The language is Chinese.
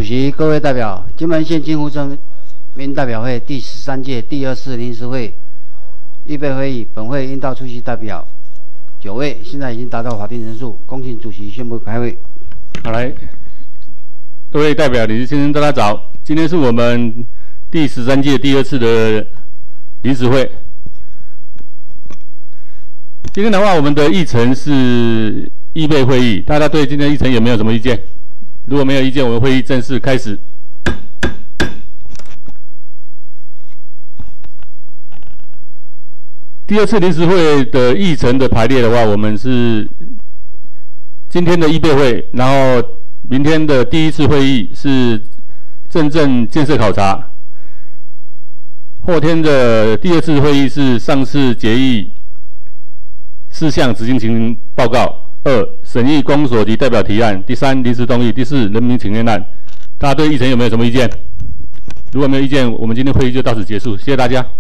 席、各位代表，金门县金湖镇民代表会第13届第2次临时会预备会议，本会应到出席代表9位，现在已经达到法定人数，恭请主席宣布开会。 好，来，各位代表、理事先生，大家早。今天是我们第13届第2次的临时会。今天的话，我们的议程是预备会议，大家对今天的议程有没有什么意见？如果没有意见，我们会议正式开始。第2次临时会的议程的排列的话，我们是今天的预备会，然后明天的第1次会议是镇政建设考察，后天的第2次会议是上次决议事项执行情形报告。2、审议公所及代表提案。第3、临时动议。第4、人民请愿案。大家对议程有没有什么意见？如果没有意见，我们今天会议就到此结束。谢谢大家。